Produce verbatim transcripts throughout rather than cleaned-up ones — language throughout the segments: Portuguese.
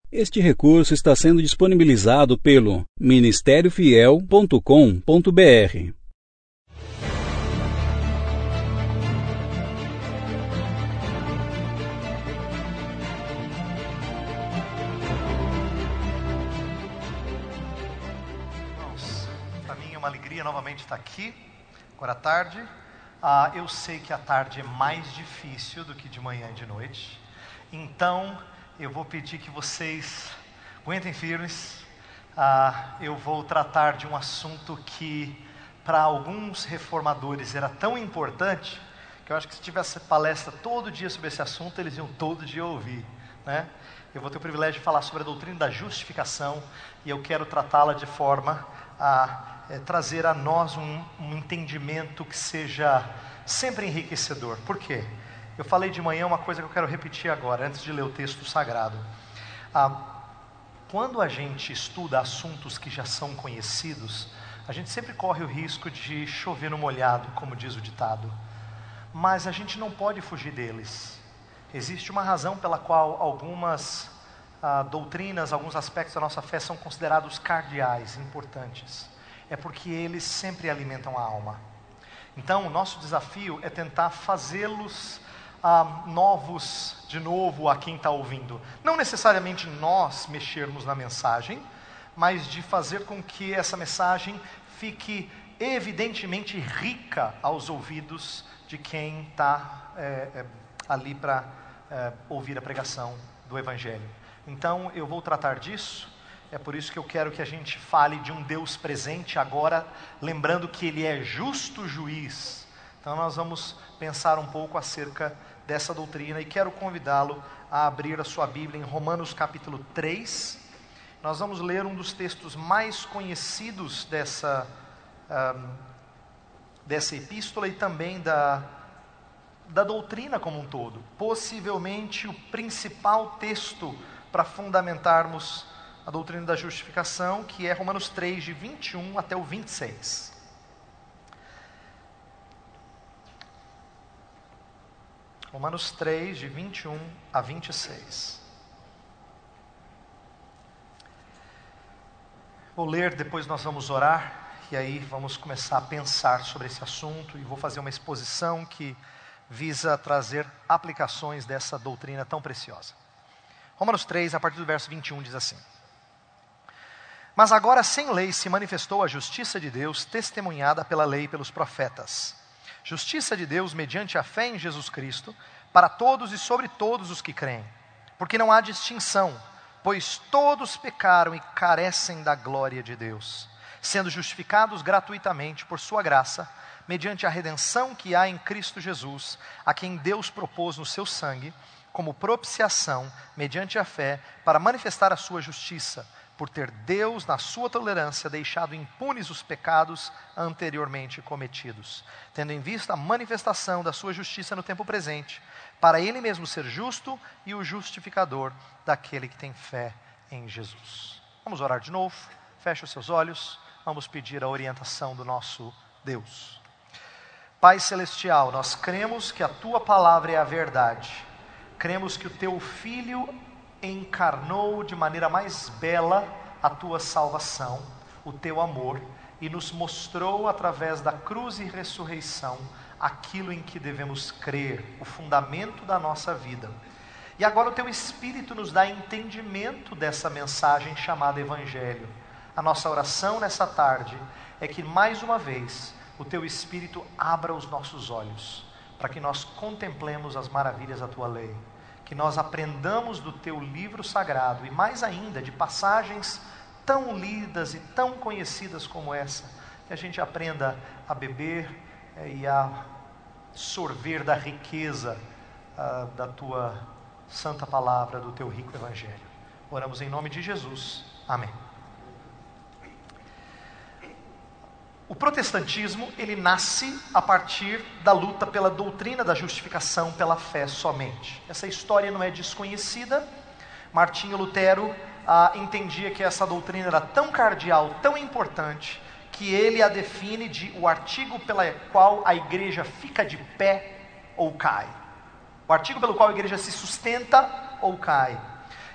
Este recurso está sendo disponibilizado pelo ministério fiel ponto com ponto br. Para mim é uma alegria novamente estar aqui, agora à tarde. Ah, eu sei que a tarde é mais difícil do que de manhã e de noite, então eu vou pedir que vocês aguentem firmes. Ah, eu vou tratar de um assunto que para alguns reformadores era tão importante, que eu acho que se tivesse palestra todo dia sobre esse assunto, eles iam todo dia ouvir, né? Eu vou ter o privilégio de falar sobre a doutrina da justificação, e eu quero tratá-la de forma a é, trazer a nós um, um entendimento que seja sempre enriquecedor. Por quê? Eu falei de manhã uma coisa que eu quero repetir agora, antes de ler o texto sagrado. Ah, quando a gente estuda assuntos que já são conhecidos, a gente sempre corre o risco de chover no molhado, como diz o ditado. Mas a gente não pode fugir deles. Existe uma razão pela qual algumas ah, doutrinas, alguns aspectos da nossa fé são considerados cardeais, importantes. É porque eles sempre alimentam a alma. Então, o nosso desafio é tentar fazê-los ah, novos de novo a quem está ouvindo. Não necessariamente nós mexermos na mensagem, mas de fazer com que essa mensagem fique evidentemente rica aos ouvidos de quem está é, é, ali para é, ouvir a pregação do Evangelho. Então, eu vou tratar disso. É por isso que eu quero que a gente fale de um Deus presente agora, lembrando que Ele é justo juiz. Então nós vamos pensar um pouco acerca dessa doutrina e quero convidá-lo a abrir a sua Bíblia em Romanos capítulo três. Nós vamos ler um dos textos mais conhecidos dessa, um, dessa epístola e também da, da doutrina como um todo. Possivelmente o principal texto para fundamentarmos a doutrina da justificação, que é Romanos três, de vinte e um até o vinte e seis. Romanos três, de vinte e um a vinte e seis. Vou ler, depois nós vamos orar, e aí vamos começar a pensar sobre esse assunto, e vou fazer uma exposição que visa trazer aplicações dessa doutrina tão preciosa. Romanos três, a partir do verso vinte e um, diz assim: Mas agora sem lei se manifestou a justiça de Deus, testemunhada pela lei e pelos profetas. Justiça de Deus mediante a fé em Jesus Cristo, para todos e sobre todos os que creem. Porque não há distinção, pois todos pecaram e carecem da glória de Deus, sendo justificados gratuitamente por sua graça, mediante a redenção que há em Cristo Jesus, a quem Deus propôs no seu sangue, como propiciação, mediante a fé, para manifestar a sua justiça, por ter Deus, na sua tolerância, deixado impunes os pecados anteriormente cometidos, tendo em vista a manifestação da sua justiça no tempo presente, para Ele mesmo ser justo e o justificador daquele que tem fé em Jesus. Vamos orar de novo, feche os seus olhos, vamos pedir a orientação do nosso Deus. Pai Celestial, nós cremos que a Tua palavra é a verdade, cremos que o Teu Filho encarnou de maneira mais bela a Tua salvação, o Teu amor, e nos mostrou através da cruz e ressurreição aquilo em que devemos crer, o fundamento da nossa vida. E agora o Teu Espírito nos dá entendimento dessa mensagem chamada Evangelho. A nossa oração nessa tarde é que mais uma vez o Teu Espírito abra os nossos olhos, para que nós contemplemos as maravilhas da Tua lei, que nós aprendamos do Teu livro sagrado, e mais ainda de passagens tão lidas e tão conhecidas como essa, que a gente aprenda a beber é, e a sorver da riqueza uh, da Tua santa palavra, do Teu rico Evangelho. Oramos em nome de Jesus. Amém. O protestantismo, ele nasce a partir da luta pela doutrina da justificação pela fé somente. Essa história não é desconhecida. Martinho Lutero ah, entendia que essa doutrina era tão cardeal, tão importante, que ele a define de o artigo pelo qual a igreja fica de pé ou cai. O artigo pelo qual a igreja se sustenta ou cai.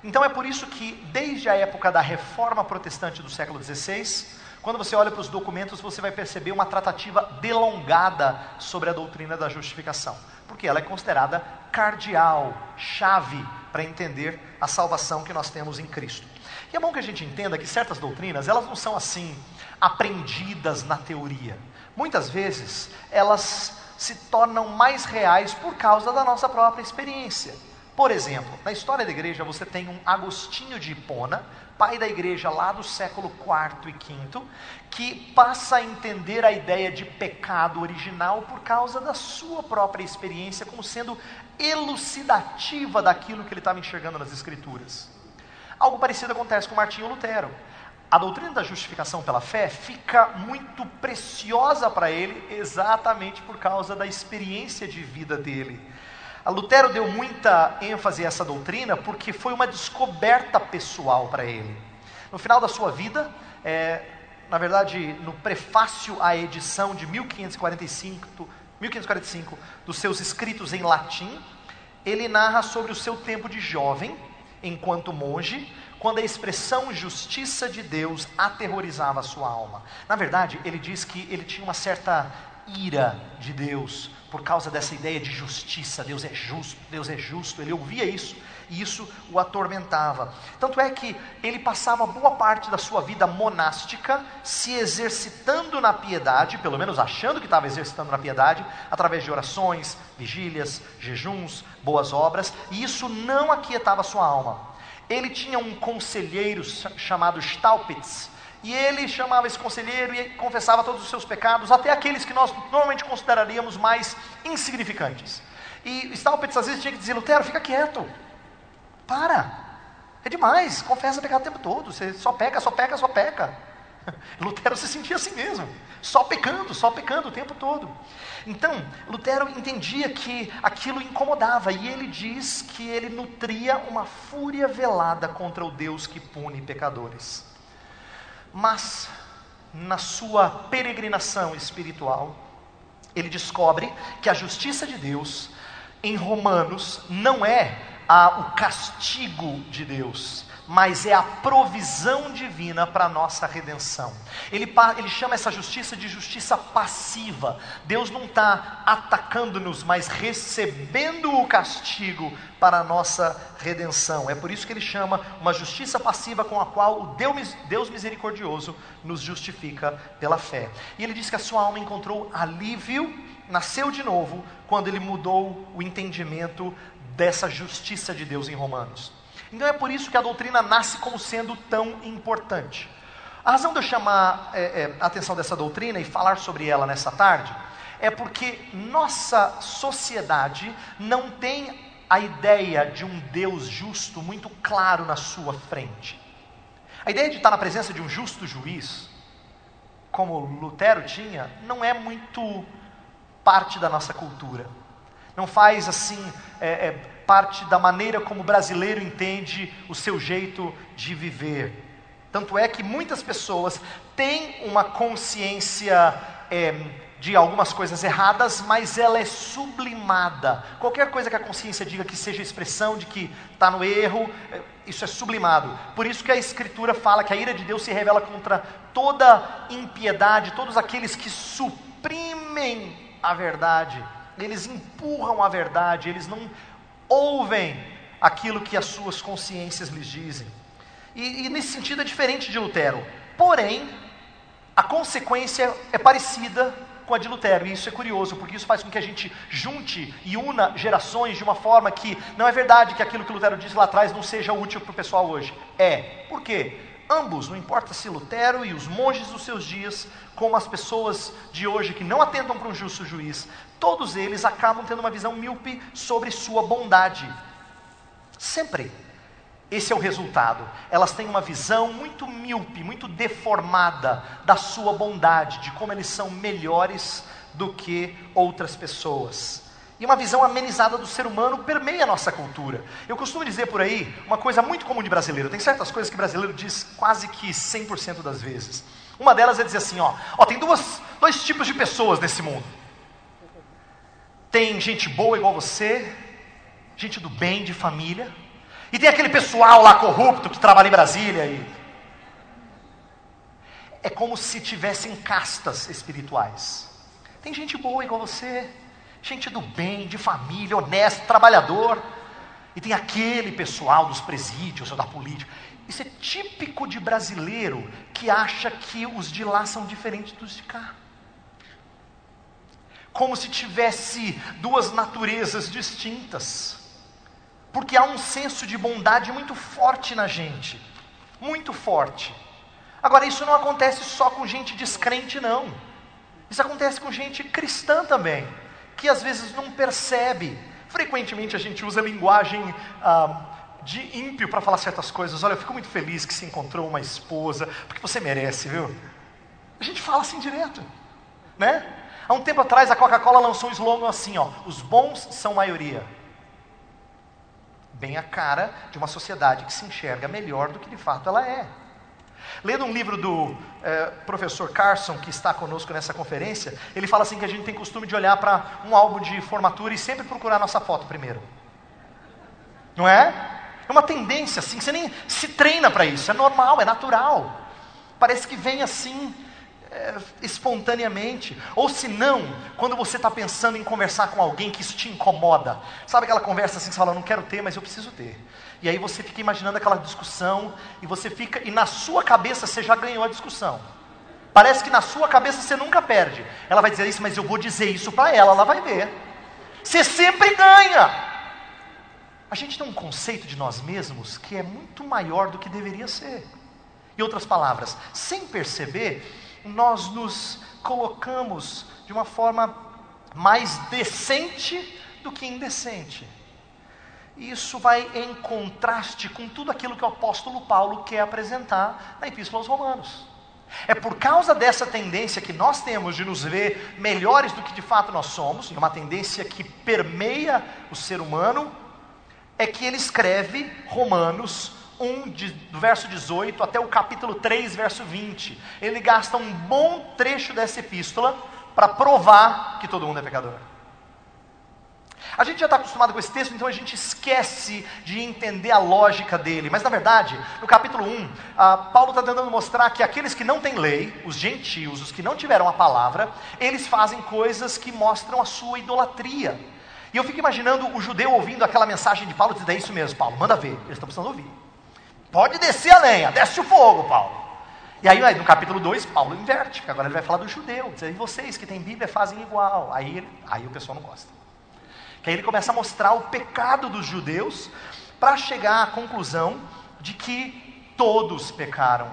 Então é por isso que, desde a época da Reforma Protestante do século dezesseis, quando você olha para os documentos, você vai perceber uma tratativa delongada sobre a doutrina da justificação, porque ela é considerada cardeal, chave para entender a salvação que nós temos em Cristo. E é bom que a gente entenda que certas doutrinas, elas não são assim, aprendidas na teoria. Muitas vezes, elas se tornam mais reais por causa da nossa própria experiência. Por exemplo, na história da igreja você tem um Agostinho de Hipona, pai da igreja lá do século quarto e quinto, que passa a entender a ideia de pecado original por causa da sua própria experiência, como sendo elucidativa daquilo que ele estava enxergando nas Escrituras. Algo parecido acontece com Martinho Lutero. A doutrina da justificação pela fé fica muito preciosa para ele, exatamente por causa da experiência de vida dele. A Lutero deu muita ênfase a essa doutrina porque foi uma descoberta pessoal para ele. No final da sua vida, é, na verdade, no prefácio à edição de mil quinhentos e quarenta e cinco, mil quinhentos e quarenta e cinco dos seus escritos em latim, ele narra sobre o seu tempo de jovem, enquanto monge, quando a expressão justiça de Deus aterrorizava a sua alma. Na verdade, ele diz que ele tinha uma certa ira de Deus, por causa dessa ideia de justiça. Deus é justo, Deus é justo. Ele ouvia isso e isso o atormentava. Tanto é que ele passava boa parte da sua vida monástica se exercitando na piedade, pelo menos achando que estava exercitando na piedade, através de orações, vigílias, jejuns, boas obras, e isso não aquietava a sua alma. Ele tinha um conselheiro chamado Staupitz, e ele chamava esse conselheiro e confessava todos os seus pecados, até aqueles que nós normalmente consideraríamos mais insignificantes. E Staupitz às vezes tinha que dizer: Lutero, fica quieto, para, é demais, confessa pecado o tempo todo, você só peca, só peca, só peca. Lutero se sentia assim mesmo, só pecando, só pecando o tempo todo. Então, Lutero entendia que aquilo incomodava, e ele diz que ele nutria uma fúria velada contra o Deus que pune pecadores. Mas, na sua peregrinação espiritual, ele descobre que a justiça de Deus, em Romanos, não é a, o castigo de Deus, mas é a provisão divina para a nossa redenção. Ele, ele chama essa justiça de justiça passiva. Deus não está atacando-nos, mas recebendo o castigo para a nossa redenção. É por isso que ele chama uma justiça passiva com a qual o Deus, Deus misericordioso nos justifica pela fé. E ele diz que a sua alma encontrou alívio, nasceu de novo, quando ele mudou o entendimento dessa justiça de Deus em Romanos. Então é por isso que a doutrina nasce como sendo tão importante. A razão de eu chamar é, é, a atenção dessa doutrina e falar sobre ela nessa tarde, é porque nossa sociedade não tem a ideia de um Deus justo muito claro na sua frente. A ideia de estar na presença de um justo juiz, como Lutero tinha, não é muito parte da nossa cultura. Não faz assim é, é, parte da maneira como o brasileiro entende o seu jeito de viver. Tanto é que muitas pessoas têm uma consciência é, de algumas coisas erradas, mas ela é sublimada. Qualquer coisa que a consciência diga que seja expressão de que está no erro, isso é sublimado. Por isso que a Escritura fala que a ira de Deus se revela contra toda impiedade, todos aqueles que suprimem a verdade. Eles empurram a verdade, eles não ouvem aquilo que as suas consciências lhes dizem. E, e nesse sentido é diferente de Lutero. Porém, a consequência é parecida com a de Lutero. E isso é curioso, porque isso faz com que a gente junte e una gerações de uma forma que não é verdade que aquilo que Lutero disse lá atrás não seja útil para o pessoal hoje. É. Por quê? Ambos, não importa se Lutero e os monges dos seus dias, como as pessoas de hoje que não atentam para um justo juiz, todos eles acabam tendo uma visão míope sobre sua bondade. Sempre. Esse é o resultado. Elas têm uma visão muito míope, muito deformada da sua bondade, de como eles são melhores do que outras pessoas. E uma visão amenizada do ser humano permeia a nossa cultura. Eu costumo dizer por aí uma coisa muito comum de brasileiro. Tem certas coisas que brasileiro diz quase que cem por cento das vezes. Uma delas é dizer assim, ó, ó tem duas, dois tipos de pessoas nesse mundo. Tem gente boa igual você, gente do bem, de família, E tem aquele pessoal lá corrupto que trabalha em Brasília. E... é como se tivessem castas espirituais. Tem gente boa igual você, gente do bem, de família, honesto, trabalhador. E tem aquele pessoal dos presídios ou da política. Isso é típico de brasileiro que acha que os de lá são diferentes dos de cá. Como se tivesse duas naturezas distintas. Porque há um senso de bondade muito forte na gente. Muito forte. Agora, isso não acontece só com gente descrente, não. Isso acontece com gente cristã também. Que às vezes não percebe. Frequentemente a gente usa a linguagem ah, de ímpio para falar certas coisas. Olha, eu fico muito feliz que se encontrou uma esposa, porque você merece, viu? A gente fala assim direto, né? Há um tempo atrás a Coca-Cola lançou um slogan assim, ó: os bons são maioria. Bem a cara de uma sociedade que se enxerga melhor do que de fato ela é. Lendo um livro do eh, professor Carson, que está conosco nessa conferência, ele fala assim que a gente tem costume de olhar para um álbum de formatura e sempre procurar a nossa foto primeiro. Não é? É uma tendência assim, você nem se treina para isso, é normal, é natural. Parece que vem assim, é, espontaneamente. Ou se não, quando você está pensando em conversar com alguém que isso te incomoda. Sabe aquela conversa assim que você fala, não quero ter, mas eu preciso ter. E aí você fica imaginando aquela discussão, e você fica, e na sua cabeça você já ganhou a discussão. Parece que na sua cabeça você nunca perde. Ela vai dizer isso, mas eu vou dizer isso para ela, ela vai ver. Você sempre ganha. A gente tem um conceito de nós mesmos que é muito maior do que deveria ser. Em outras palavras, sem perceber, nós nos colocamos de uma forma mais decente do que indecente. Isso vai em contraste com tudo aquilo que o apóstolo Paulo quer apresentar na Epístola aos Romanos. É por causa dessa tendência que nós temos de nos ver melhores do que de fato nós somos, e uma tendência que permeia o ser humano, é que ele escreve Romanos um, de, do verso dezoito até o capítulo três, verso vinte. Ele gasta um bom trecho dessa epístola para provar que todo mundo é pecador. A gente já está acostumado com esse texto, então a gente esquece de entender a lógica dele. Mas na verdade, no capítulo um, ah, Paulo está tentando mostrar que aqueles que não têm lei, os gentios, os que não tiveram a palavra, eles fazem coisas que mostram a sua idolatria. E eu fico imaginando o judeu ouvindo aquela mensagem de Paulo, dizendo, é isso mesmo, Paulo, manda ver, eles estão precisando ouvir. Pode descer a lenha, desce o fogo, Paulo. E aí no capítulo dois, Paulo inverte, porque agora ele vai falar do judeu, diz, e vocês que têm Bíblia fazem igual. Aí, aí o pessoal não gosta. Que aí ele começa a mostrar o pecado dos judeus, para chegar à conclusão de que todos pecaram.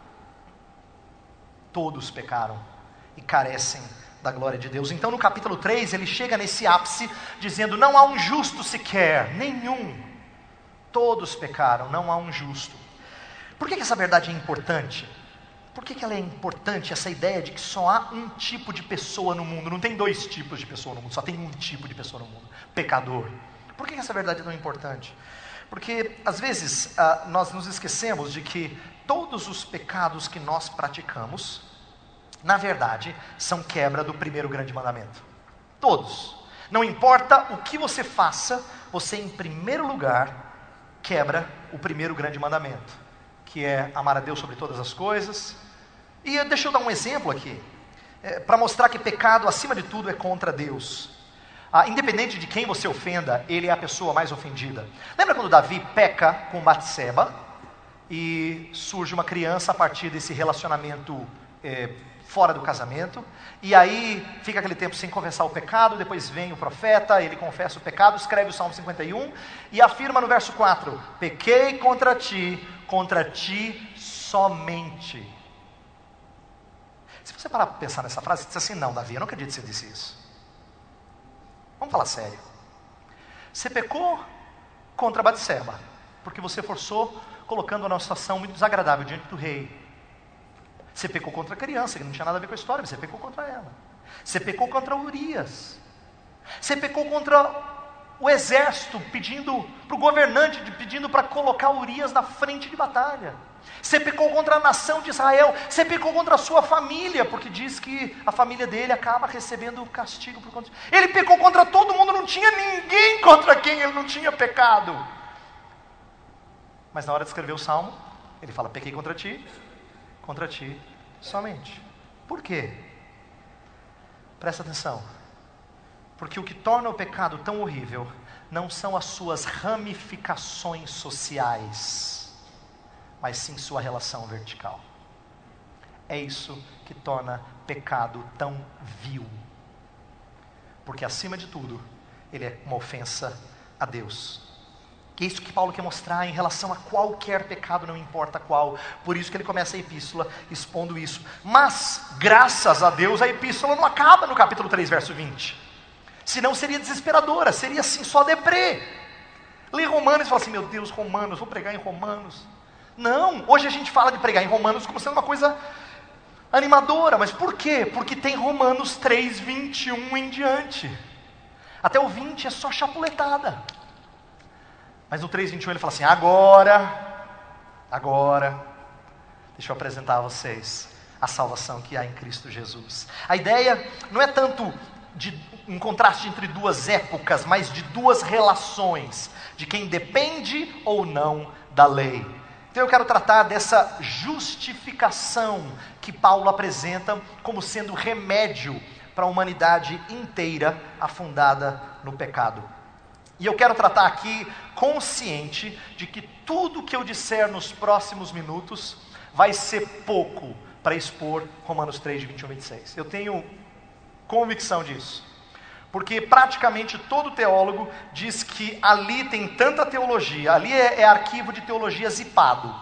Todos pecaram e carecem da glória de Deus. Então no capítulo três ele chega nesse ápice, dizendo, não há um justo sequer, nenhum. Todos pecaram, não há um justo. Por que que essa verdade é importante? Por que que ela é importante, essa ideia de que só há um tipo de pessoa no mundo? Não tem dois tipos de pessoa no mundo, só tem um tipo de pessoa no mundo, pecador. Por que que essa verdade é tão importante? Porque às vezes ah, nós nos esquecemos de que todos os pecados que nós praticamos, na verdade, são quebra do primeiro grande mandamento. Todos. Não importa o que você faça, você em primeiro lugar quebra o primeiro grande mandamento, que é amar a Deus sobre todas as coisas. E deixa eu dar um exemplo aqui, é, para mostrar que pecado, acima de tudo, é contra Deus. Ah, independente de quem você ofenda, ele é a pessoa mais ofendida. Lembra quando Davi peca com Batseba, e surge uma criança a partir desse relacionamento é, fora do casamento, e aí fica aquele tempo sem confessar o pecado, depois vem o profeta, ele confessa o pecado, escreve o Salmo cinquenta e um, e afirma no verso quatro, pequei contra ti, contra ti somente. Se você parar para pensar nessa frase, você diz assim, não Davi, eu não acredito que você disse isso. Vamos falar sério. Você pecou contra Batseba, porque você forçou, colocando numa situação muito desagradável diante do rei. Você pecou contra a criança, que não tinha nada a ver com a história, você pecou contra ela. Você pecou contra Urias. Você pecou contra o exército, pedindo para o governante, pedindo para colocar Urias na frente de batalha. Você pecou contra a nação de Israel. Você pecou contra a sua família, porque diz que a família dele acaba recebendo castigo por conta disso. Ele pecou contra todo mundo, não tinha ninguém contra quem ele não tinha pecado. Mas na hora de escrever o Salmo, ele fala, pequei contra ti, contra ti somente. Por quê? Presta atenção. Porque o que torna o pecado tão horrível não são as suas ramificações sociais, mas sim sua relação vertical. É isso que torna pecado tão vil. Porque acima de tudo, ele é uma ofensa a Deus. É isso que Paulo quer mostrar em relação a qualquer pecado, não importa qual. Por isso que ele começa a epístola expondo isso. Mas, graças a Deus, a epístola não acaba no capítulo três, verso vinte. Senão seria desesperadora, seria assim só deprê. Lê Romanos e fala assim, meu Deus, Romanos, vou pregar em Romanos. Não, hoje a gente fala de pregar em Romanos como sendo uma coisa animadora. Mas por quê? Porque tem Romanos três, vinte e um em diante. Até o vinte é só chapuletada. Mas no três, vinte e um ele fala assim, agora, agora, deixa eu apresentar a vocês a salvação que há em Cristo Jesus. A ideia não é tanto de um contraste entre duas épocas, mas de duas relações, de quem depende ou não da lei. Então eu quero tratar dessa justificação que Paulo apresenta como sendo remédio para a humanidade inteira afundada no pecado. E eu quero tratar aqui consciente de que tudo que eu disser nos próximos minutos vai ser pouco para expor Romanos três, de vinte e um a vinte e seis. Eu tenho convicção disso. Porque praticamente todo teólogo diz que ali tem tanta teologia, ali é, é arquivo de teologia zipado,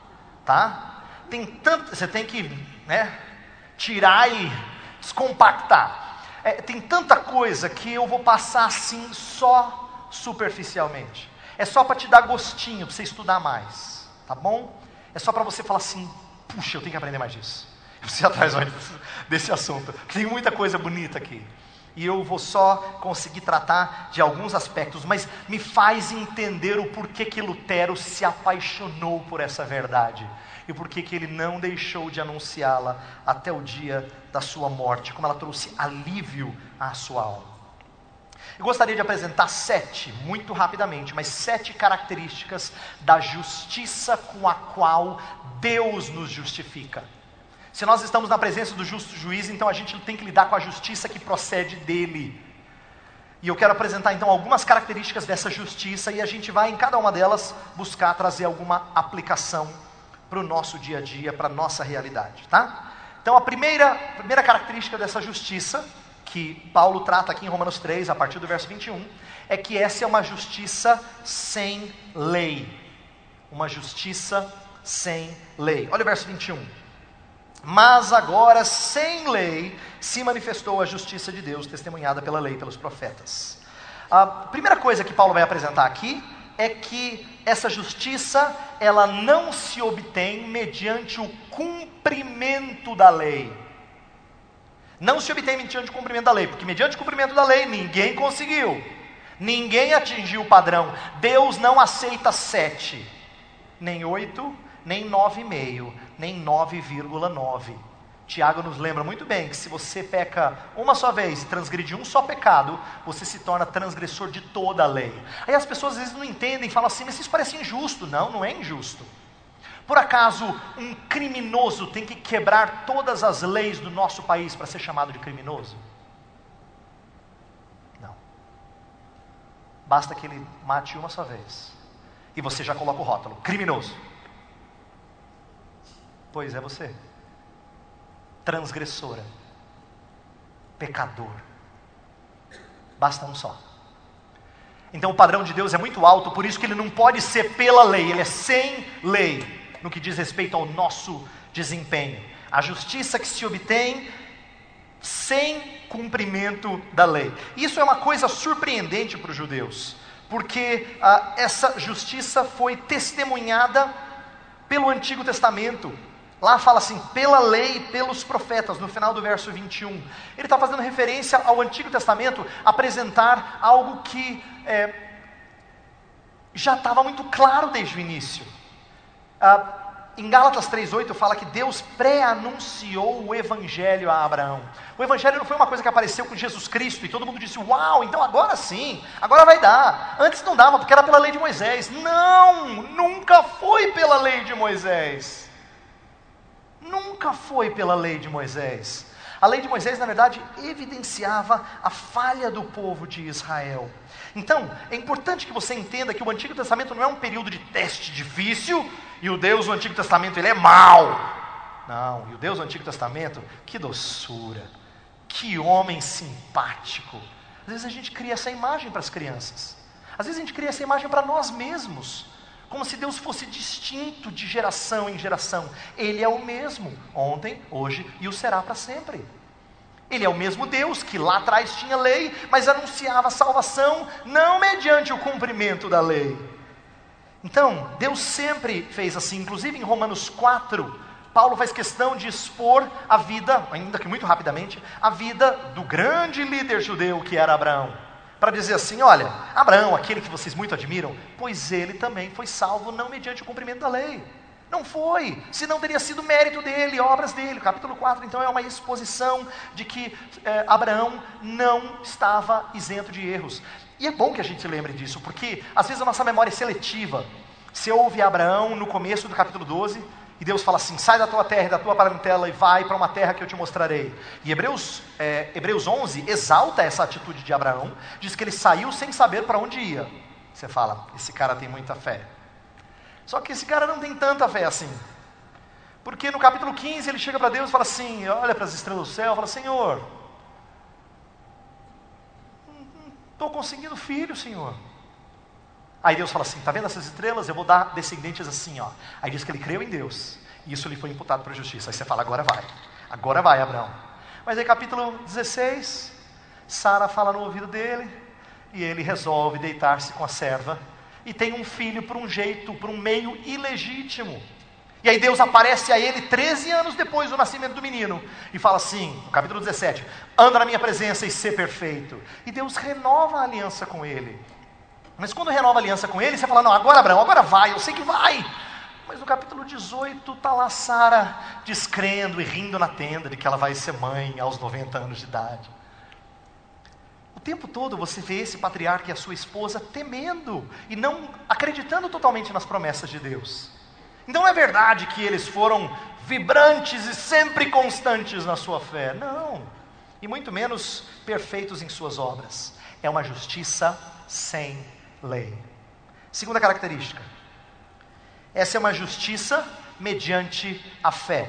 tá? Tem tanto, você tem que, né, tirar e descompactar. É, tem tanta coisa que eu vou passar assim só superficialmente. É só para te dar gostinho, para você estudar mais, tá bom? É só para você falar assim, puxa, eu tenho que aprender mais disso. Eu preciso ir atrás mais desse assunto. Tem muita coisa bonita aqui. E eu vou só conseguir tratar de alguns aspectos, mas me faz entender o porquê que Lutero se apaixonou por essa verdade. E porquê que ele não deixou de anunciá-la até o dia da sua morte. Como ela trouxe alívio à sua alma. Eu gostaria de apresentar sete, muito rapidamente, mas sete características da justiça com a qual Deus nos justifica. Se nós estamos na presença do justo juiz, então a gente tem que lidar com a justiça que procede dele. E eu quero apresentar então algumas características dessa justiça, e a gente vai em cada uma delas buscar trazer alguma aplicação para o nosso dia a dia, para a nossa realidade, tá? Então a primeira, a primeira característica dessa justiça, que Paulo trata aqui em Romanos três, a partir do verso vinte e um, é que essa é uma justiça sem lei. Uma justiça sem lei. Olha o verso vinte e um. Mas agora, sem lei, se manifestou a justiça de Deus, testemunhada pela lei, pelos profetas. A primeira coisa que Paulo vai apresentar aqui é que essa justiça, ela não se obtém mediante o cumprimento da lei. Não se obtém mediante o cumprimento da lei, porque mediante o cumprimento da lei, ninguém conseguiu. Ninguém atingiu o padrão. Deus não aceita sete, nem oito, nem nove vírgula cinco, nem nove vírgula nove. Tiago nos lembra muito bem que se você peca uma só vez e transgride um só pecado, você se torna transgressor de toda a lei. Aí as pessoas às vezes não entendem, falam assim, mas isso parece injusto. Não, não é injusto. Por acaso um criminoso tem que quebrar todas as leis do nosso país para ser chamado de criminoso? Não. Basta que ele mate uma só vez e você já coloca o rótulo, criminoso. Pois é você, transgressora, pecador, basta um só. Então o padrão de Deus é muito alto, por isso que ele não pode ser pela lei, ele é sem lei, no que diz respeito ao nosso desempenho. A justiça que se obtém sem cumprimento da lei. Isso é uma coisa surpreendente para os judeus, porque ah, essa justiça foi testemunhada pelo Antigo Testamento. Lá fala assim, pela lei e pelos profetas, no final do verso vinte e um. Ele está fazendo referência ao Antigo Testamento, apresentar algo que é, já estava muito claro desde o início. Ah, em Gálatas três oito fala que Deus pré-anunciou o Evangelho a Abraão. O Evangelho não foi uma coisa que apareceu com Jesus Cristo e todo mundo disse, uau, então agora sim, agora vai dar. Antes não dava porque era pela lei de Moisés. Não, nunca foi pela lei de Moisés. Nunca foi pela lei de Moisés. A lei de Moisés, na verdade, evidenciava a falha do povo de Israel. Então, é importante que você entenda que o Antigo Testamento não é um período de teste difícil, e o Deus do Antigo Testamento, ele é mau. Não, e o Deus do Antigo Testamento, que doçura, que homem simpático. Às vezes a gente cria essa imagem para as crianças. Às vezes a gente cria essa imagem para nós mesmos. Como se Deus fosse distinto de geração em geração. Ele é o mesmo, ontem, hoje e o será para sempre. Ele é o mesmo Deus que lá atrás tinha lei, mas anunciava a salvação não mediante o cumprimento da lei. Então, Deus sempre fez assim. Inclusive em Romanos quatro, Paulo faz questão de expor a vida, ainda que muito rapidamente, a vida do grande líder judeu que era Abraão. Para dizer assim, olha, Abraão, aquele que vocês muito admiram, pois ele também foi salvo não mediante o cumprimento da lei. Não foi, senão teria sido mérito dele, obras dele. Capítulo quatro, então, é uma exposição de que eh, Abraão não estava isento de erros. E é bom que a gente se lembre disso, porque às vezes a nossa memória é seletiva. Você ouve Abraão no começo do capítulo doze, e Deus fala assim, sai da tua terra e da tua parentela e vai para uma terra que eu te mostrarei. E Hebreus, é, Hebreus onze exalta essa atitude de Abraão, diz que ele saiu sem saber para onde ia. Você fala, esse cara tem muita fé. Só que esse cara não tem tanta fé assim. Porque no capítulo quinze ele chega para Deus e fala assim, olha para as estrelas do céu e fala, Senhor, não estou conseguindo filho, Senhor. Aí Deus fala assim, está vendo essas estrelas? Eu vou dar descendentes assim, ó. Aí diz que ele creu em Deus, e isso lhe foi imputado para a justiça. Aí você fala, agora vai, agora vai, Abraão. Mas aí capítulo dezesseis, Sara fala no ouvido dele, e ele resolve deitar-se com a serva, e tem um filho por um jeito, por um meio ilegítimo. E aí Deus aparece a ele treze anos depois do nascimento do menino, e fala assim, no capítulo dezessete, anda na minha presença e ser perfeito. E Deus renova a aliança com ele. Mas quando renova a aliança com ele, você fala, não, agora Abraão, agora vai, eu sei que vai. Mas no capítulo dezoito, está lá Sara descrendo e rindo na tenda de que ela vai ser mãe aos noventa anos de idade. O tempo todo você vê esse patriarca e a sua esposa temendo e não acreditando totalmente nas promessas de Deus. Então não é verdade que eles foram vibrantes e sempre constantes na sua fé. Não, e muito menos perfeitos em suas obras. É uma justiça sem lei. Segunda característica, essa é uma justiça mediante a fé.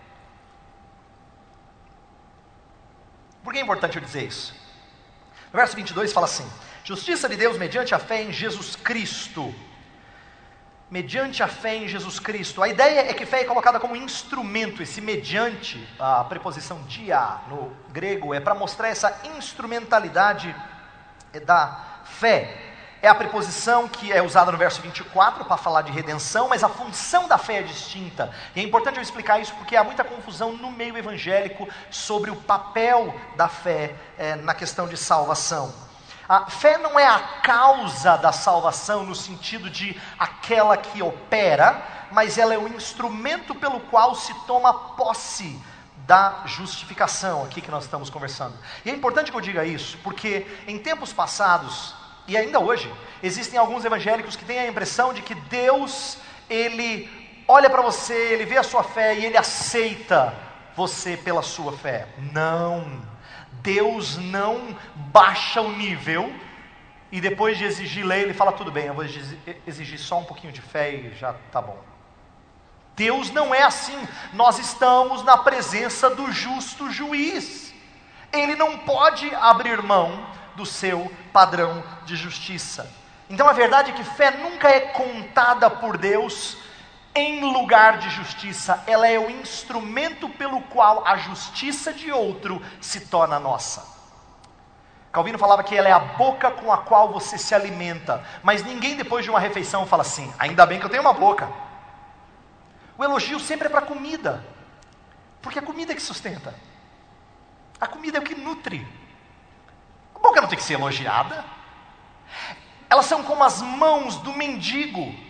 Por que é importante eu dizer isso? No verso vinte e dois fala assim, justiça de Deus mediante a fé em Jesus Cristo. Mediante a fé em Jesus Cristo. A ideia é que fé é colocada como instrumento. Esse mediante, a preposição dia no grego, é para mostrar essa instrumentalidade da fé. É a preposição que é usada no verso vinte e quatro para falar de redenção, mas a função da fé é distinta. E é importante eu explicar isso porque há muita confusão no meio evangélico sobre o papel da fé é, na questão de salvação. A fé não é a causa da salvação no sentido de aquela que opera, mas ela é o instrumento pelo qual se toma posse da justificação, aqui que nós estamos conversando. E é importante que eu diga isso, porque em tempos passados, e ainda hoje, existem alguns evangélicos que têm a impressão de que Deus, Ele olha para você, Ele vê a sua fé e Ele aceita você pela sua fé. Não, Deus não baixa o nível e depois de exigir lei, Ele fala, tudo bem, eu vou exigir só um pouquinho de fé e já está bom. Deus não é assim. Nós estamos na presença do justo juiz. Ele não pode abrir mão do seu padrão de justiça. Então a verdade é que fé nunca é contada por Deus em lugar de justiça. Ela é o instrumento pelo qual a justiça de outro se torna nossa. Calvino falava que ela é a boca com a qual você se alimenta. Mas ninguém depois de uma refeição fala assim, ainda bem que eu tenho uma boca. O elogio sempre é para a comida, porque a comida é que sustenta. A comida é o que nutre. A boca não tem que ser elogiada. Elas são como as mãos do mendigo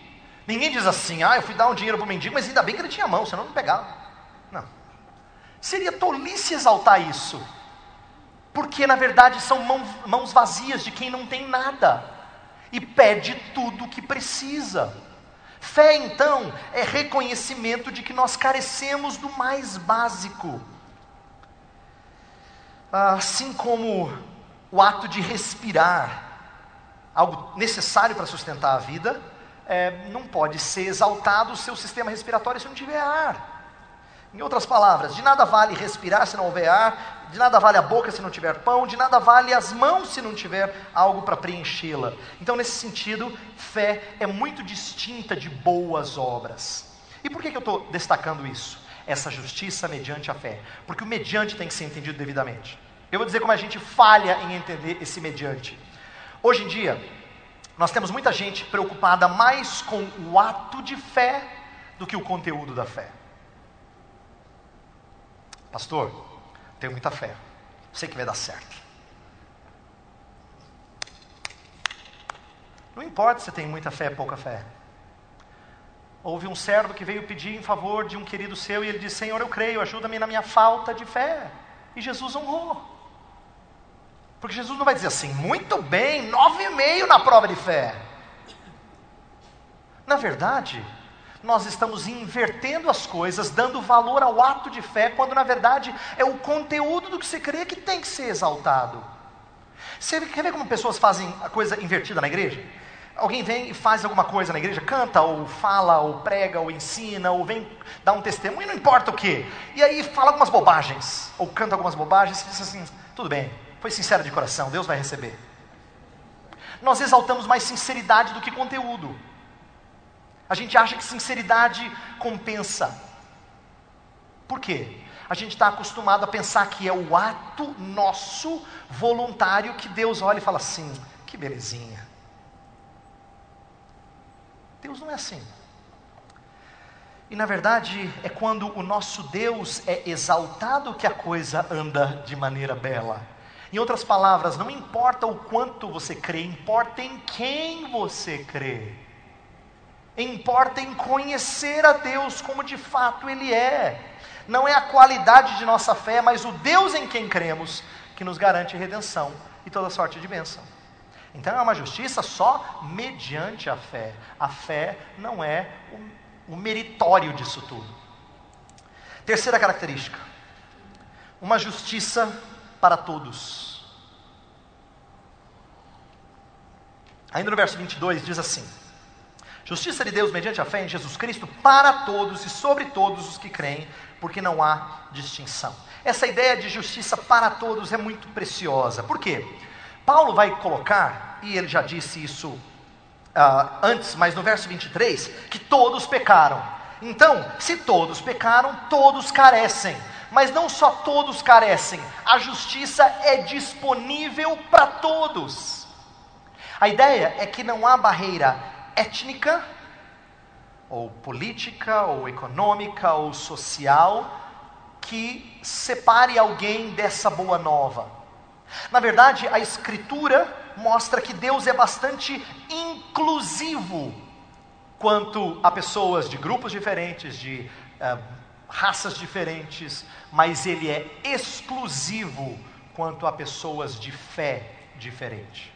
Ninguém diz assim, ah, eu fui dar um dinheiro para o mendigo, mas ainda bem que ele tinha mão, senão não pegava. Não. Seria tolice exaltar isso. Porque na verdade são mãos, mãos vazias de quem não tem nada. E pede tudo o que precisa. Fé então é reconhecimento de que nós carecemos do mais básico. Assim como o ato de respirar, algo necessário para sustentar a vida, é, não pode ser exaltado o seu sistema respiratório se não tiver ar. Em outras palavras, de nada vale respirar se não houver ar, de nada vale a boca se não tiver pão, de nada vale as mãos se não tiver algo para preenchê-la. Então, nesse sentido, fé é muito distinta de boas obras. E por que, que eu estou destacando isso? Essa justiça mediante a fé. Porque o mediante tem que ser entendido devidamente. Eu vou dizer como a gente falha em entender esse mediante. Hoje em dia, nós temos muita gente preocupada mais com o ato de fé do que o conteúdo da fé. Pastor, tenho muita fé, sei que vai dar certo. Não importa se tem muita fé ou pouca fé. Houve um servo que veio pedir em favor de um querido seu e ele disse, Senhor, eu creio, ajuda-me na minha falta de fé. E Jesus honrou. Porque Jesus não vai dizer assim, muito bem, nove e meio na prova de fé. Na verdade, nós estamos invertendo as coisas, dando valor ao ato de fé, quando na verdade é o conteúdo do que você crê que tem que ser exaltado. Você quer ver como pessoas fazem a coisa invertida na igreja? Alguém vem e faz alguma coisa na igreja, canta, ou fala, ou prega, ou ensina, ou vem dar um testemunho, não importa o que. E aí fala algumas bobagens, ou canta algumas bobagens, e diz assim, tudo bem, foi sincero de coração, Deus vai receber. Nós exaltamos mais sinceridade do que conteúdo. A gente acha que sinceridade compensa. Por quê? A gente está acostumado a pensar que é o ato nosso, voluntário, que Deus olha e fala assim, que belezinha. Deus não é assim. E na verdade é quando o nosso Deus é exaltado que a coisa anda de maneira bela. Em outras palavras, não importa o quanto você crê, importa em quem você crê. Importa em conhecer a Deus como de fato Ele é. Não é a qualidade de nossa fé, mas o Deus em quem cremos que nos garante redenção e toda sorte de bênção. Então é uma justiça só mediante a fé. A fé não é o, o meritório disso tudo. Terceira característica, uma justiça para todos. Ainda no verso vinte e dois diz assim, justiça de Deus mediante a fé em Jesus Cristo para todos e sobre todos os que creem, porque não há distinção. Essa ideia de justiça para todos é muito preciosa. Por quê? Paulo vai colocar, e ele já disse isso uh, antes, mas no verso vinte e três, que todos pecaram. Então, se todos pecaram, todos carecem. Mas não só todos carecem, a justiça é disponível para todos. A ideia é que não há barreira étnica, ou política, ou econômica, ou social, que separe alguém dessa boa nova. Na verdade, a Escritura mostra que Deus é bastante inclusivo quanto a pessoas de grupos diferentes, de uh, raças diferentes, mas Ele é exclusivo quanto a pessoas de fé diferente.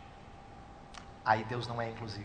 Aí Deus não é inclusivo.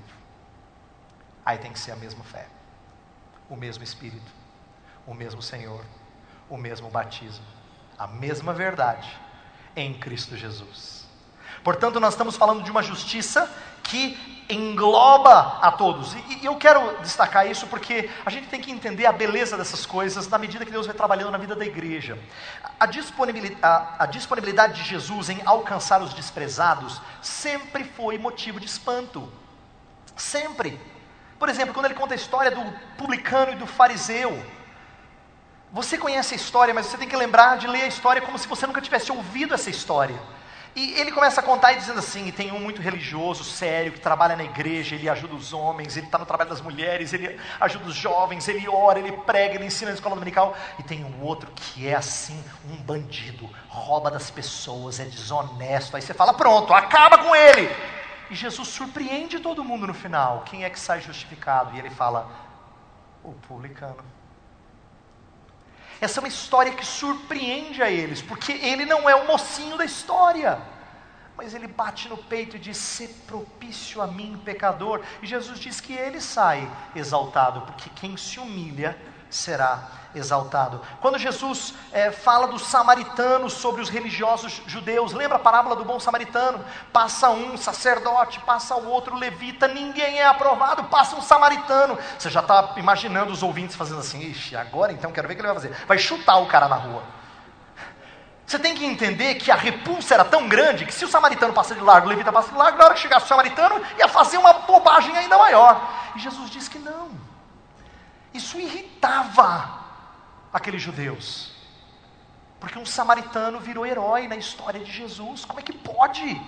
Aí tem que ser a mesma fé, o mesmo Espírito, o mesmo Senhor, o mesmo batismo, a mesma verdade em Cristo Jesus. Portanto, nós estamos falando de uma justiça que engloba a todos. E, e eu quero destacar isso porque a gente tem que entender a beleza dessas coisas na medida que Deus vai trabalhando na vida da igreja. A disponibilidade, a, a disponibilidade de Jesus em alcançar os desprezados sempre foi motivo de espanto. Sempre. Por exemplo, quando ele conta a história do publicano e do fariseu, você conhece a história, mas você tem que lembrar de ler a história como se você nunca tivesse ouvido essa história. E ele começa a contar e dizendo assim, e tem um muito religioso, sério, que trabalha na igreja, ele ajuda os homens, ele está no trabalho das mulheres, ele ajuda os jovens, ele ora, ele prega, ele ensina na escola dominical. E tem um outro que é assim, um bandido, rouba das pessoas, é desonesto. Aí você fala, pronto, acaba com ele. E Jesus surpreende todo mundo no final. Quem é que sai justificado? E ele fala, o publicano. Essa é uma história que surpreende a eles, porque ele não é o mocinho da história. Mas ele bate no peito e diz, sê propício a mim, pecador. E Jesus diz que ele sai exaltado, porque quem se humilha será exaltado. Quando Jesus é, fala dos samaritanos sobre os religiosos judeus, lembra a parábola do bom samaritano? Passa um sacerdote, passa o outro levita, ninguém é aprovado, passa um samaritano. Você já está imaginando os ouvintes fazendo assim, ixi, agora então quero ver o que ele vai fazer. Vai chutar o cara na rua. Você tem que entender que a repulsa era tão grande que se o samaritano passa de largo, o levita passa de largo, na hora que chegasse o samaritano ia fazer uma bobagem ainda maior. E Jesus diz que não. Isso irritava aqueles judeus, porque um samaritano virou herói na história de Jesus. Como é que pode?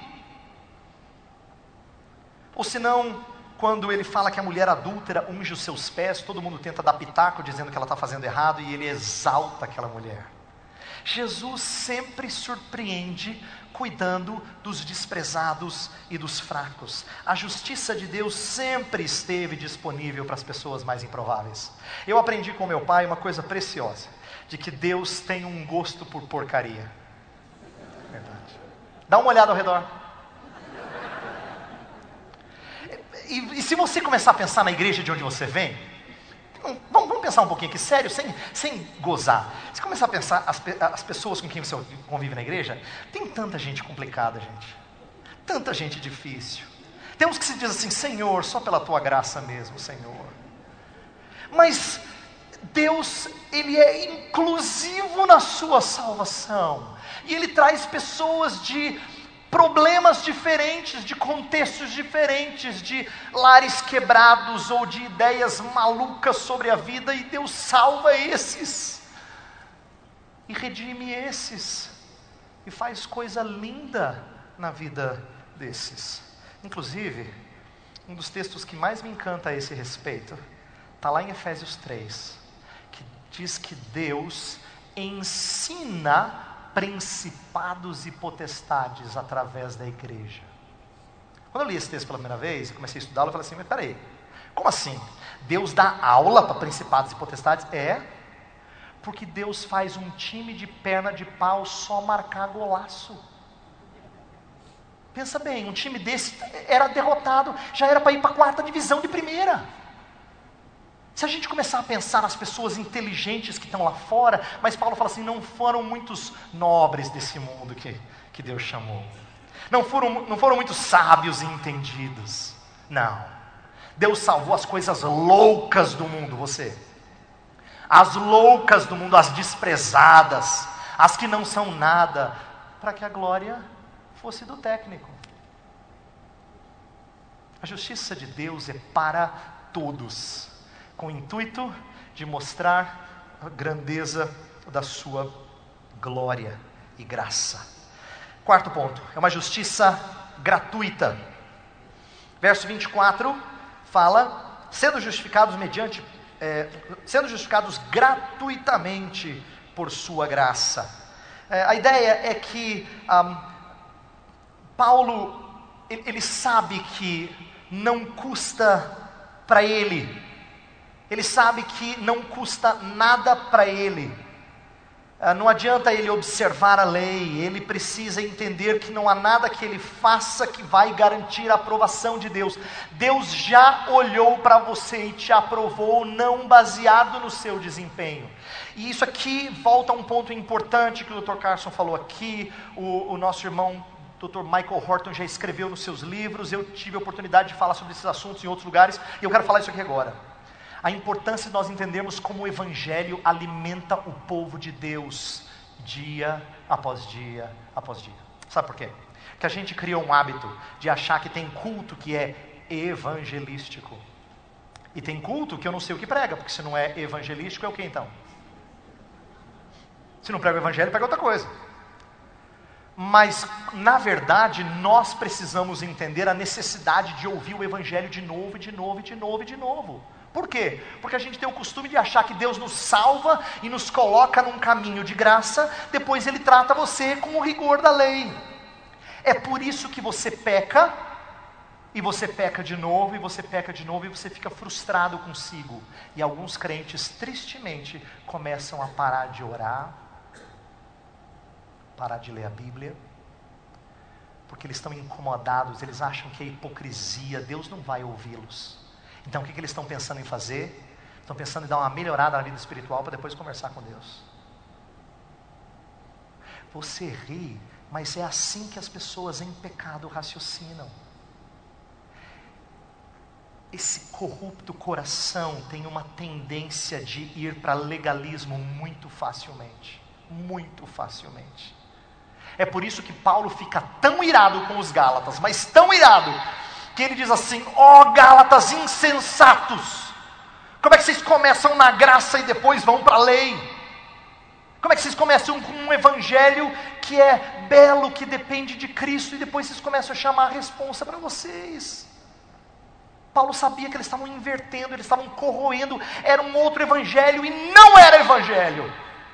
Ou senão, quando ele fala que a mulher adúltera unge os seus pés, todo mundo tenta dar pitaco dizendo que ela está fazendo errado, e ele exalta aquela mulher. Jesus sempre surpreende cuidando dos desprezados e dos fracos. A justiça de Deus sempre esteve disponível para as pessoas mais improváveis. Eu aprendi com meu pai uma coisa preciosa, de que Deus tem um gosto por porcaria. Verdade. Dá uma olhada ao redor. E, e se você começar a pensar na igreja de onde você vem, Vamos, vamos pensar um pouquinho aqui, sério, sem, sem gozar. Se começar a pensar, as, as pessoas com quem você convive na igreja, tem tanta gente complicada, gente. Tanta gente difícil. Tem uns que se diz assim, Senhor, só pela tua graça mesmo, Senhor. Mas Deus, Ele é inclusivo na sua salvação. E Ele traz pessoas de problemas diferentes, de contextos diferentes, de lares quebrados ou de ideias malucas sobre a vida, e Deus salva esses e redime esses e faz coisa linda na vida desses. Inclusive, um dos textos que mais me encanta a esse respeito está lá em Efésios três, que diz que Deus ensina principados e potestades através da igreja. Quando eu li esse texto pela primeira vez, comecei a estudá-lo, eu falei assim, mas peraí, como assim? Deus dá aula para principados e potestades? É, porque Deus faz um time de perna de pau só marcar golaço. Pensa bem, um time desse era derrotado, já era para ir para a quarta divisão de primeira. Se a gente começar a pensar nas pessoas inteligentes que estão lá fora, mas Paulo fala assim, não foram muitos nobres desse mundo que, que Deus chamou. Não foram, não foram muitos sábios e entendidos. Não. Deus salvou as coisas loucas do mundo, você. As loucas do mundo, as desprezadas, as que não são nada, para que a glória fosse do técnico. A justiça de Deus é para todos, com o intuito de mostrar a grandeza da sua glória e graça. Quarto ponto, é uma justiça gratuita. Verso vinte e quatro fala, sendo justificados mediante, é, sendo justificados gratuitamente por sua graça. É, a ideia é que um, Paulo, ele, ele sabe que não custa para ele, Ele sabe que não custa nada para ele. Ah, não adianta ele observar a lei, ele precisa entender que não há nada que ele faça que vai garantir a aprovação de Deus. Deus já olhou para você e te aprovou, não baseado no seu desempenho. E isso aqui volta a um ponto importante que o doutor Carson falou aqui, o, o nosso irmão doutor Michael Horton já escreveu nos seus livros, eu tive a oportunidade de falar sobre esses assuntos em outros lugares, e eu quero falar isso aqui agora. A importância de nós entendermos como o Evangelho alimenta o povo de Deus, dia após dia após dia. Sabe por quê? Porque a gente criou um hábito de achar que tem culto que é evangelístico. E tem culto que eu não sei o que prega, porque se não é evangelístico é o que então? Se não prega o Evangelho, prega outra coisa. Mas, na verdade, nós precisamos entender a necessidade de ouvir o Evangelho de novo, e de novo, e de novo, e de novo. Por quê? Porque a gente tem o costume de achar que Deus nos salva e nos coloca num caminho de graça, depois Ele trata você com o rigor da lei. É por isso que você peca E você peca de novo, e você peca de novo, e você fica frustrado consigo. E alguns crentes, tristemente, começam a parar de orar, parar de ler a Bíblia, porque eles estão incomodados, eles acham que é hipocrisia, Deus não vai ouvi-los. Então o que, que eles estão pensando em fazer? Estão pensando em dar uma melhorada na vida espiritual para depois conversar com Deus. Você ri, mas é assim que as pessoas em pecado raciocinam. Esse corrupto coração tem uma tendência de ir para legalismo muito facilmente. Muito facilmente. É por isso que Paulo fica tão irado com os Gálatas, mas tão irado, que ele diz assim: ó oh, Gálatas insensatos, como é que vocês começam na graça e depois vão para a lei? Como é que vocês começam com um evangelho que é belo, que depende de Cristo, e depois vocês começam a chamar a responsa para vocês? Paulo sabia que eles estavam invertendo, eles estavam corroendo, era um outro evangelho e não era evangelho.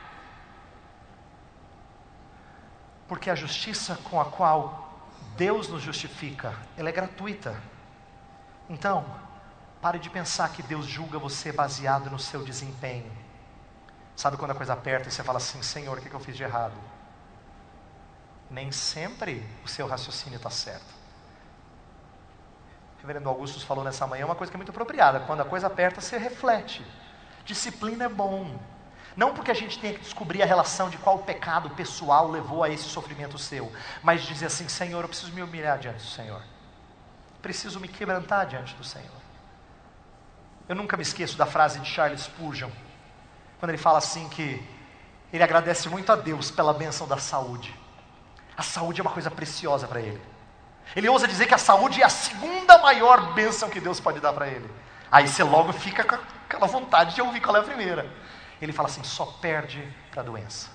Porque a justiça com a qual Deus nos justifica, ela é gratuita. Então, pare de pensar que Deus julga você baseado no seu desempenho. Sabe quando a coisa aperta e você fala assim: Senhor, o que eu fiz de errado? Nem sempre o seu raciocínio está certo. O reverendo Augustus falou nessa manhã uma coisa que é muito apropriada: quando a coisa aperta, você reflete. Disciplina é bom. Não porque a gente tenha que descobrir a relação de qual pecado pessoal levou a esse sofrimento seu, mas dizer assim: Senhor, eu preciso me humilhar diante do Senhor. Preciso me quebrantar diante do Senhor. Eu nunca me esqueço da frase de Charles Spurgeon, quando ele fala assim que ele agradece muito a Deus pela bênção da saúde. A saúde é uma coisa preciosa para ele. Ele ousa dizer que a saúde é a segunda maior bênção que Deus pode dar para ele. Aí você logo fica com aquela vontade de ouvir qual é a primeira. Ele fala assim: só perde para a doença.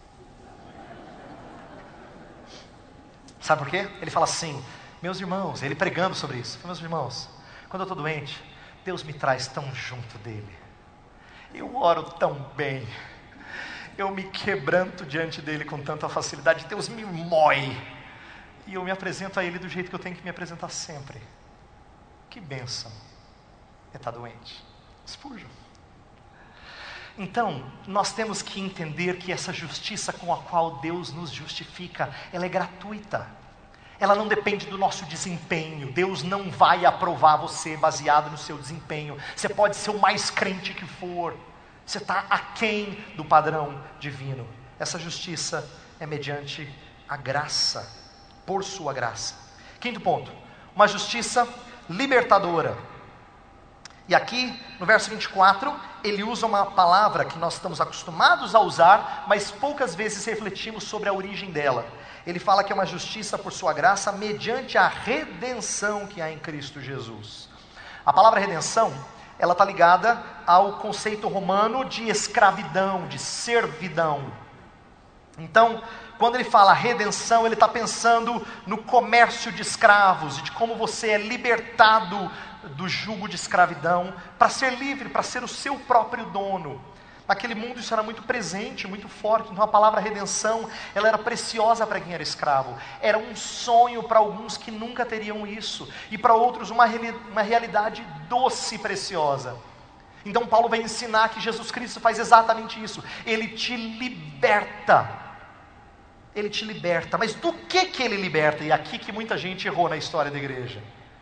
Sabe por quê? Ele fala assim: meus irmãos, ele pregando sobre isso, meus irmãos, quando eu estou doente, Deus me traz tão junto dele. Eu oro tão bem, eu me quebranto diante dele com tanta facilidade, Deus me mói, e eu me apresento a ele do jeito que eu tenho que me apresentar sempre. Que bênção é estar doente. Spurgeon. Então, nós temos que entender que essa justiça com a qual Deus nos justifica, ela é gratuita. Ela não depende do nosso desempenho. Deus não vai aprovar você baseado no seu desempenho. Você pode ser o mais crente que for. Você está aquém do padrão divino. Essa justiça é mediante a graça, por sua graça. Quinto ponto, uma justiça libertadora. E aqui, no verso vinte e quatro, ele usa uma palavra que nós estamos acostumados a usar, mas poucas vezes refletimos sobre a origem dela. Ele fala que é uma justiça por sua graça, mediante a redenção que há em Cristo Jesus. A palavra redenção, ela está ligada ao conceito romano de escravidão, de servidão. Então, quando ele fala redenção, ele está pensando no comércio de escravos, e de como você é libertado do jugo de escravidão, para ser livre, para ser o seu próprio dono. Naquele mundo isso era muito presente, muito forte. Então a palavra redenção, ela era preciosa para quem era escravo. Era um sonho para alguns que nunca teriam isso, e para outros uma, uma realidade doce e preciosa. Então Paulo vai ensinar que Jesus Cristo faz exatamente isso. Ele te liberta. Ele te liberta. Mas do que que ele liberta? E aqui que muita gente errou na história da igreja.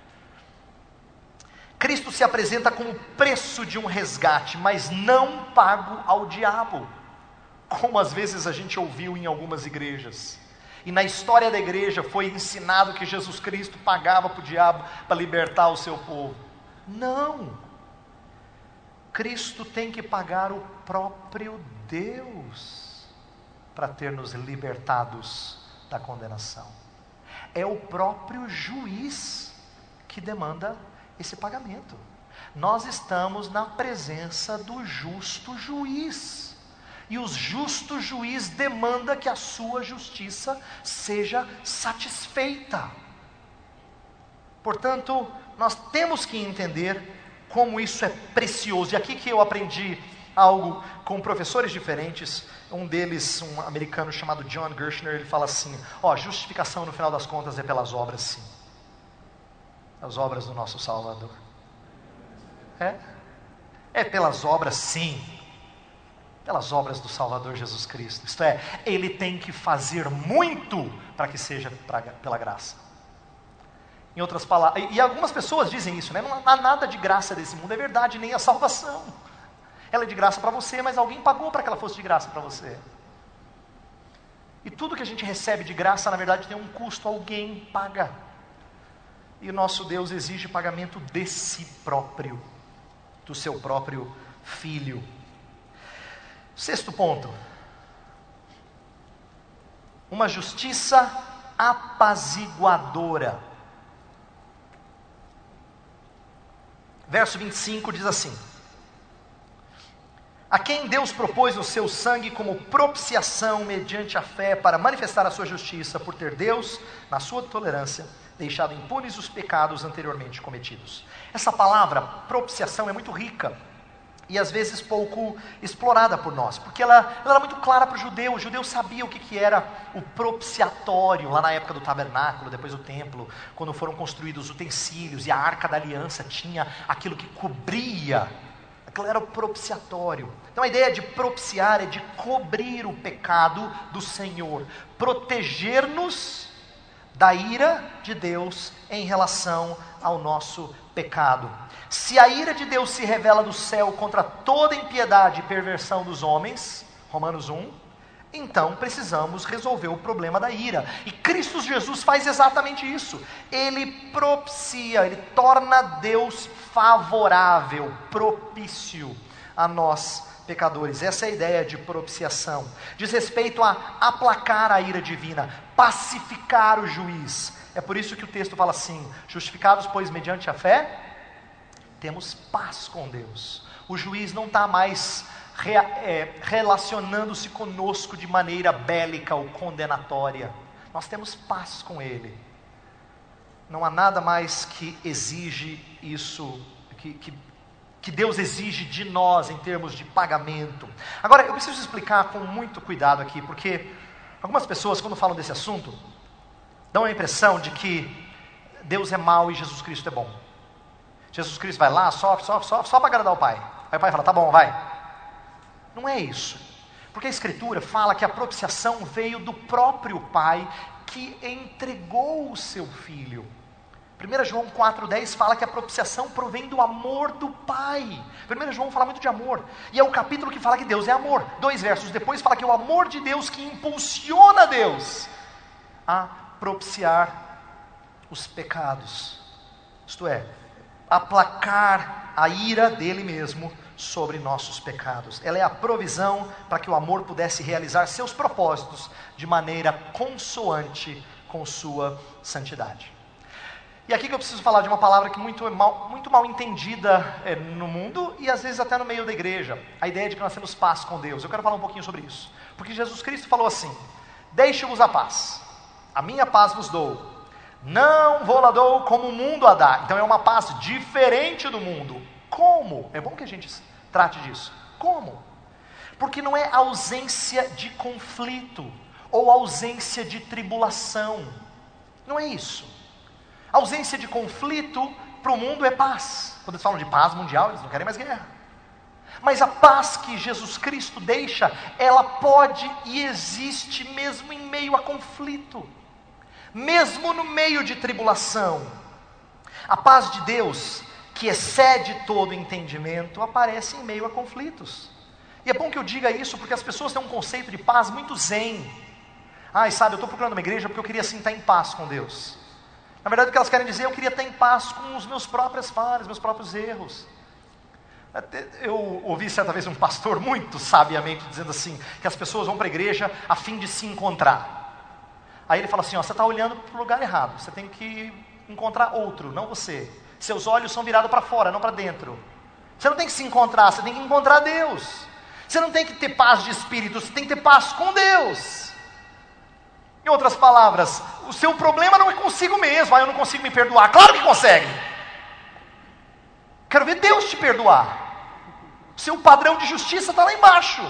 Cristo se apresenta como preço de um resgate, mas não pago ao diabo, como às vezes a gente ouviu em algumas igrejas. E na história da igreja foi ensinado que Jesus Cristo pagava para o diabo para libertar o seu povo. Não! Cristo tem que pagar o próprio Deus para ter nos libertados da condenação. É o próprio juiz que demanda esse pagamento. Nós estamos na presença do justo juiz, e o justo juiz demanda que a sua justiça seja satisfeita. Portanto, nós temos que entender como isso é precioso. E aqui que eu aprendi algo com professores diferentes. Um deles, um americano chamado John Gershner, ele fala assim: ó, justificação no final das contas é pelas obras, sim. As obras do nosso Salvador. É? É pelas obras, sim. Pelas obras do Salvador Jesus Cristo. Isto é, Ele tem que fazer muito para que seja pra, pela graça. Em outras palavras, e algumas pessoas dizem isso, né? Não há nada de graça desse mundo, é verdade, nem a salvação. Ela é de graça para você, mas alguém pagou para que ela fosse de graça para você. E tudo que a gente recebe de graça, na verdade, tem um custo, alguém paga. E o nosso Deus exige pagamento de si próprio, do seu próprio Filho. Sexto ponto. Uma justiça apaziguadora. Verso vinte e cinco diz assim: a quem Deus propôs o seu sangue como propiciação mediante a fé para manifestar a sua justiça, por ter Deus, na sua tolerância, deixado impunes os pecados anteriormente cometidos. Essa palavra propiciação é muito rica e às vezes pouco explorada por nós, porque ela, ela era muito clara para o judeu. O judeu sabia o que, que era o propiciatório, lá na época do tabernáculo, depois do templo, quando foram construídos os utensílios e a arca da aliança tinha aquilo que cobria, aquilo era o propiciatório. Então a ideia de propiciar é de cobrir o pecado do Senhor, proteger-nos da ira de Deus em relação ao nosso pecado. Se a ira de Deus se revela do céu contra toda impiedade e perversão dos homens, Romanos um, então precisamos resolver o problema da ira. E Cristo Jesus faz exatamente isso. Ele propicia, ele torna Deus favorável, propício a nós pecadores. Essa é a ideia de propiciação. Diz respeito a aplacar a ira divina, pacificar o juiz. É por isso que o texto fala assim: justificados, pois, mediante a fé, temos paz com Deus. O juiz não está mais re, é, relacionando-se conosco de maneira bélica ou condenatória. Nós temos paz com Ele. Não há nada mais que exige isso, que, que, que Deus exige de nós em termos de pagamento. Agora, eu preciso explicar com muito cuidado aqui, porque algumas pessoas, quando falam desse assunto, dão a impressão de que Deus é mau e Jesus Cristo é bom. Jesus Cristo vai lá, sofre, sofre, sofre, só para agradar o Pai. Aí o Pai fala, tá bom, vai. Não é isso. Porque a Escritura fala que a propiciação veio do próprio Pai, que entregou o seu Filho. primeiro João quatro dez fala que a propiciação provém do amor do Pai. primeiro João fala muito de amor. E é o capítulo que fala que Deus é amor. Dois versos depois fala que é o amor de Deus que impulsiona Deus a propiciar os pecados. Isto é, aplacar a ira dele mesmo sobre nossos pecados. Ela é a provisão para que o amor pudesse realizar seus propósitos de maneira consoante com sua santidade. E aqui que eu preciso falar de uma palavra que muito mal, muito mal entendida é, no mundo e às vezes até no meio da igreja. A ideia de que nós temos paz com Deus. Eu quero falar um pouquinho sobre isso. Porque Jesus Cristo falou assim: deixe-vos a paz, a minha paz vos dou. Não vou lá dou como o mundo a dá. Então é uma paz diferente do mundo. Como? É bom que a gente trate disso. Como? Porque não é ausência de conflito ou ausência de tribulação. Não é isso. Ausência de conflito para o mundo é paz. Quando eles falam de paz mundial, eles não querem mais guerra. Mas a paz que Jesus Cristo deixa, ela pode e existe mesmo em meio a conflito. Mesmo no meio de tribulação. A paz de Deus, que excede todo entendimento, aparece em meio a conflitos. E é bom que eu diga isso, porque as pessoas têm um conceito de paz muito zen. Ai, sabe, eu estou procurando uma igreja porque eu queria assim estar em paz com Deus. Na verdade o que elas querem dizer é eu queria estar em paz com os meus próprias falhas, meus próprios erros. Eu ouvi certa vez um pastor muito sabiamente dizendo assim, que as pessoas vão para a igreja a fim de se encontrar. Aí ele fala assim, ó, você está olhando para o lugar errado, você tem que encontrar outro, não você. Seus olhos são virados para fora, não para dentro. Você não tem que se encontrar, você tem que encontrar Deus. Você não tem que ter paz de espírito, você tem que ter paz com Deus. Em outras palavras, o seu problema não é consigo mesmo. Ah, eu não consigo me perdoar. Claro que consegue. Quero ver Deus te perdoar. Seu padrão de justiça está lá embaixo.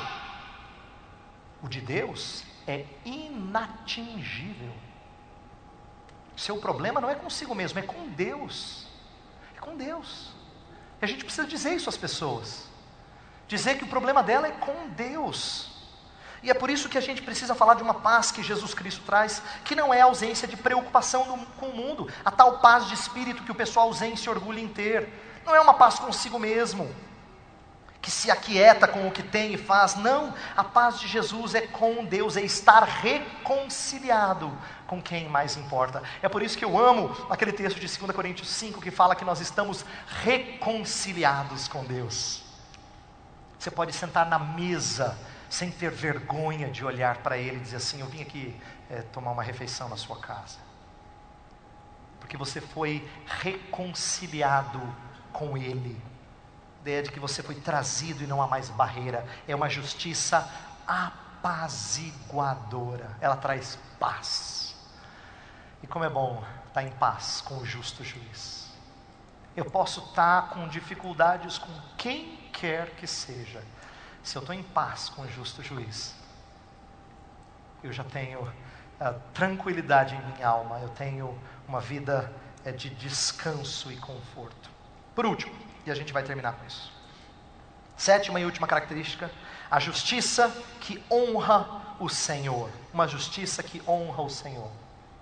O de Deus é inatingível. seu problema não é consigo mesmo, é com Deus. É com Deus. E a gente precisa dizer isso às pessoas. Dizer que o problema dela é com Deus. E é por isso que a gente precisa falar de uma paz que Jesus Cristo traz, que não é a ausência de preocupação no, com o mundo, a tal paz de espírito que o pessoal ausente se orgulha em ter. Não é uma paz consigo mesmo, que se aquieta com o que tem e faz. Não, a paz de Jesus é com Deus, é estar reconciliado com quem mais importa. É por isso que eu amo aquele texto de dois Coríntios cinco, que fala que nós estamos reconciliados com Deus. Você pode sentar na mesa sem ter vergonha de olhar para Ele e dizer assim: eu vim aqui é, tomar uma refeição na sua casa. Porque você foi reconciliado com Ele. A ideia de que você foi trazido e não há mais barreira. É uma justiça apaziguadora. Ela traz paz. E como é bom estar em paz com o justo juiz. Eu posso estar com dificuldades com quem quer que seja. Se eu estou em paz com o justo juiz, eu já tenho uh, tranquilidade em minha alma. Eu tenho uma vida uh, de descanso e conforto. Por último, e a gente vai terminar com isso. Sétima e última característica: a justiça que honra o Senhor. Uma justiça que honra o Senhor.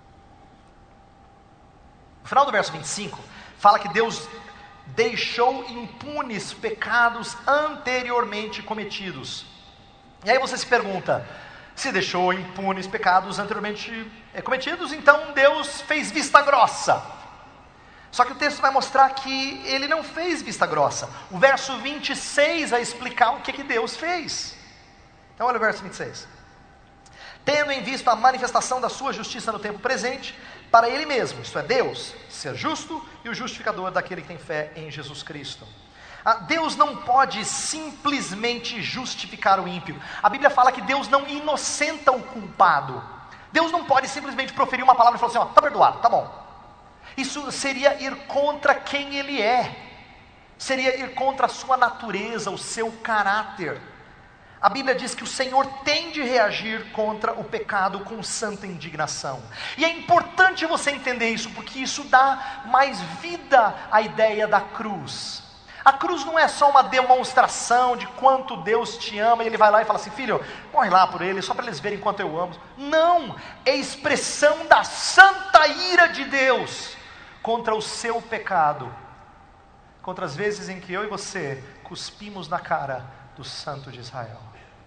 No final do verso vinte e cinco, fala que Deus deixou impunes pecados anteriormente cometidos. E aí você se pergunta: se deixou impunes pecados anteriormente cometidos, então Deus fez vista grossa. Só que o texto vai mostrar que Ele não fez vista grossa. O verso vinte e seis vai explicar o que, que Deus fez. Então olha o verso vinte e seis. Tendo em vista a manifestação da sua justiça no tempo presente, para Ele mesmo, isto é, Deus, ser justo e o justificador daquele que tem fé em Jesus Cristo. Ah, Deus não pode simplesmente justificar o ímpio. A Bíblia fala que Deus não inocenta o culpado. Deus não pode simplesmente proferir uma palavra e falar assim: ó, tá perdoado, tá bom. Isso seria ir contra quem Ele é. Seria ir contra a sua natureza, o seu caráter. A Bíblia diz que o Senhor tem de reagir contra o pecado com santa indignação. E é importante você entender isso, porque isso dá mais vida à ideia da cruz. A cruz não é só uma demonstração de quanto Deus te ama, e Ele vai lá e fala assim: filho, morre lá por ele, só para eles verem quanto eu amo. Não, é expressão da santa ira de Deus contra o seu pecado, contra as vezes em que eu e você cuspimos na cara do Santo de Israel.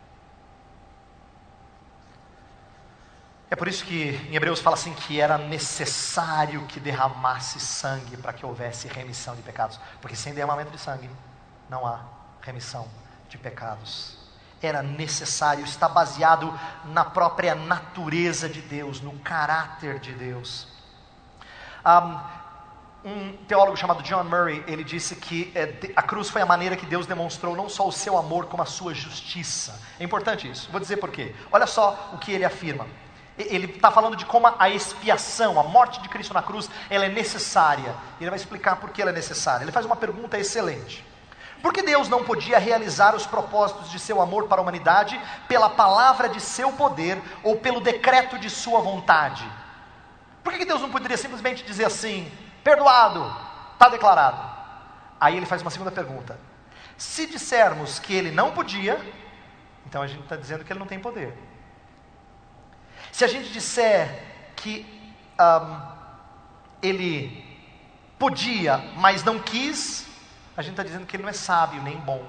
É por isso que em Hebreus fala assim que era necessário que derramasse sangue para que houvesse remissão de pecados, porque sem derramamento de sangue não há remissão de pecados. Era necessário, está baseado na própria natureza de Deus, no caráter de Deus. Um, um teólogo chamado John Murray, ele disse que é, a cruz foi a maneira que Deus demonstrou não só o seu amor, como a sua justiça. É importante isso, vou dizer por quê. Olha só o que ele afirma. Ele está falando de como a expiação, a morte de Cristo na cruz, ela é necessária. Ele vai explicar por que ela é necessária. Ele faz uma pergunta excelente: por que Deus não podia realizar os propósitos de seu amor para a humanidade pela palavra de seu poder ou pelo decreto de sua vontade? Por que Deus não poderia simplesmente dizer assim: perdoado, está declarado? Aí ele faz uma segunda pergunta: se dissermos que Ele não podia, então a gente está dizendo que Ele não tem poder. Se a gente disser que um, Ele podia, mas não quis, a gente está dizendo que Ele não é sábio nem bom.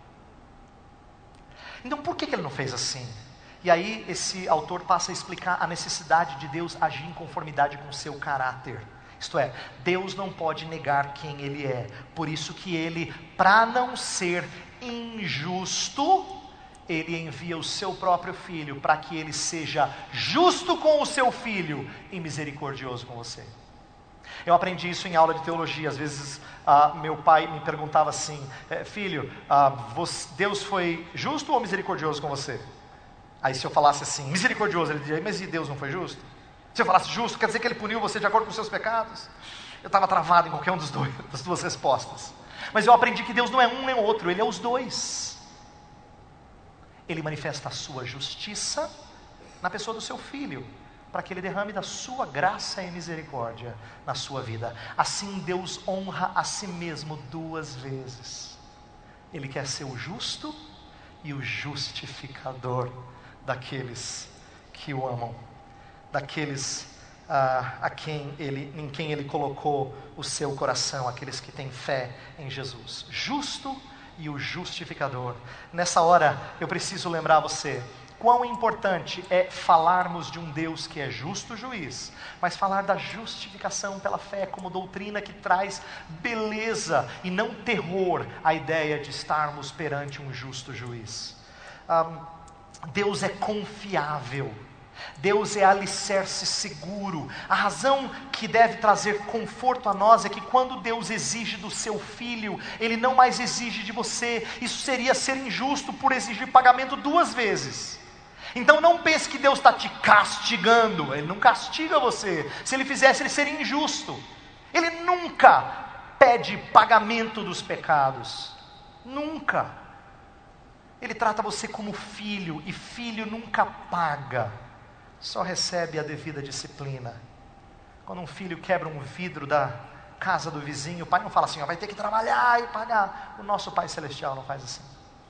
Então por que, que Ele não fez assim? E aí esse autor passa a explicar a necessidade de Deus agir em conformidade com o seu caráter. Isto é, Deus não pode negar quem Ele é. Por isso que Ele, para não ser injusto, Ele envia o seu próprio Filho para que Ele seja justo com o seu Filho e misericordioso com você. Eu aprendi isso em aula de teologia. Às vezes ah, meu pai me perguntava assim: filho, ah, você, Deus foi justo ou misericordioso com você? Aí se eu falasse assim, misericordioso, ele dizia: mas e Deus não foi justo? Se eu falasse justo, quer dizer que Ele puniu você de acordo com os seus pecados? Eu estava travado em qualquer um dos dois, das duas respostas. Mas eu aprendi que Deus não é um nem outro, Ele é os dois. Ele manifesta a sua justiça na pessoa do seu Filho, para que Ele derrame da sua graça e misericórdia na sua vida. Assim Deus honra a si mesmo duas vezes. Ele quer ser o justo e o justificador daqueles que o amam, daqueles ah, a quem ele, em quem Ele colocou o seu coração, aqueles que têm fé em Jesus. Justo e o justificador. Nessa hora eu preciso lembrar você quão importante é falarmos de um Deus que é justo juiz, mas falar da justificação pela fé como doutrina que traz beleza e não terror à ideia de estarmos perante um justo juiz. Um, Deus é confiável, Deus é alicerce seguro. A razão que deve trazer conforto a nós é que quando Deus exige do seu filho, Ele não mais exige de você. Isso seria ser injusto por exigir pagamento duas vezes. Então não pense que Deus está te castigando. Ele não castiga você. Se Ele fizesse, Ele seria injusto. Ele nunca pede pagamento dos pecados. Nunca. Ele trata você como filho, e filho nunca paga, só recebe a devida disciplina. Quando um filho quebra um vidro da casa do vizinho, o pai não fala assim, ó, vai ter que trabalhar e pagar. O nosso Pai Celestial não faz assim.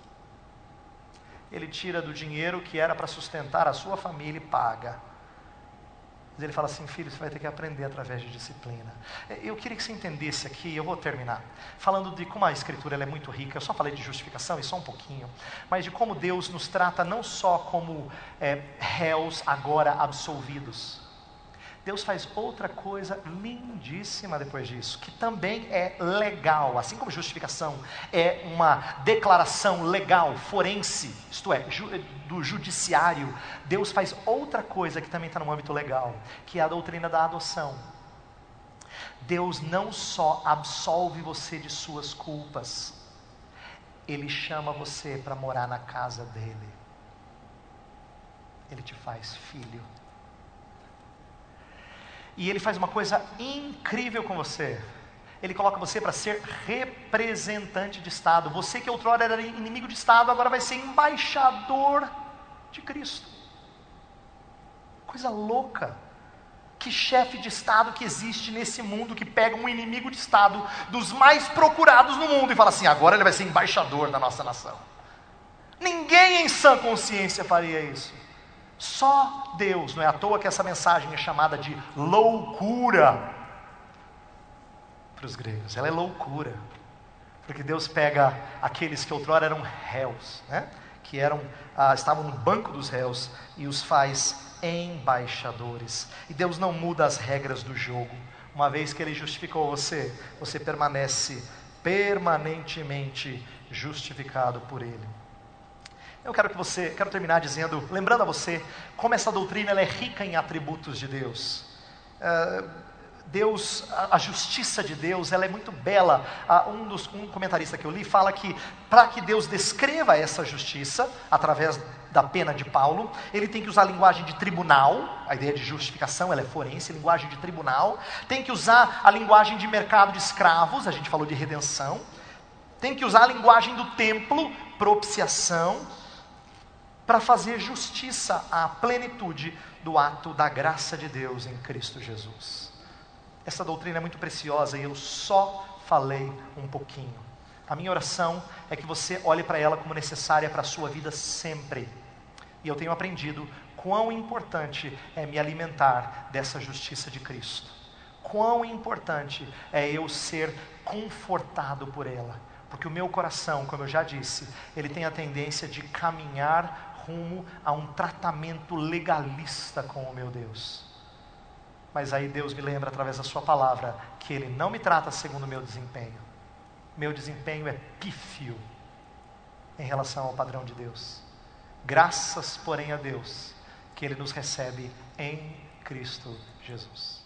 Ele tira do dinheiro que era para sustentar a sua família e paga. Mas Ele fala assim, filho, você vai ter que aprender através de disciplina. Eu queria que você entendesse aqui, eu vou terminar, falando de como a Escritura ela é muito rica. Eu só falei de justificação e só um pouquinho, mas de como Deus nos trata não só como é, réus agora absolvidos. Deus faz outra coisa lindíssima depois disso, que também é legal, assim como justificação é uma declaração legal, forense, isto é, ju, do judiciário. Deus faz outra coisa que também está no âmbito legal, que é a doutrina da adoção. Deus não só absolve você de suas culpas, Ele chama você para morar na casa dEle. Ele te faz filho. E Ele faz uma coisa incrível com você. Ele coloca você para ser representante de Estado. Você que outrora era inimigo de Estado, agora vai ser embaixador de Cristo. Coisa louca. Que chefe de Estado que existe nesse mundo que pega um inimigo de Estado dos mais procurados no mundo e fala assim, agora ele vai ser embaixador da nossa nação. Ninguém em sã consciência faria isso. Só Deus. Não é à toa que essa mensagem é chamada de loucura para os gregos. Ela é loucura, porque Deus pega aqueles que outrora eram réus, né? que eram, ah, estavam no banco dos réus, e os faz embaixadores. E Deus não muda as regras do jogo. Uma vez que Ele justificou você, você permanece permanentemente justificado por Ele. Eu quero que você, quero terminar dizendo, lembrando a você, como essa doutrina ela é rica em atributos de Deus. Uh, Deus, a, a justiça de Deus, ela é muito bela. Uh, um, dos, um comentarista que eu li fala que, para que Deus descreva essa justiça, através da pena de Paulo, Ele tem que usar a linguagem de tribunal, a ideia de justificação, ela é forense, linguagem de tribunal, tem que usar a linguagem de mercado de escravos, a gente falou de redenção, tem que usar a linguagem do templo, propiciação, para fazer justiça à plenitude do ato da graça de Deus em Cristo Jesus. Essa doutrina é muito preciosa e eu só falei um pouquinho. A minha oração é que você olhe para ela como necessária para a sua vida sempre. E eu tenho aprendido quão importante é me alimentar dessa justiça de Cristo. Quão importante é eu ser confortado por ela. Porque o meu coração, como eu já disse, ele tem a tendência de caminhar rumo a um tratamento legalista com o meu Deus. Mas aí Deus me lembra através da sua palavra que Ele não me trata segundo o meu desempenho. Meu desempenho é pífio em relação ao padrão de Deus. Graças, porém, a Deus que Ele nos recebe em Cristo Jesus.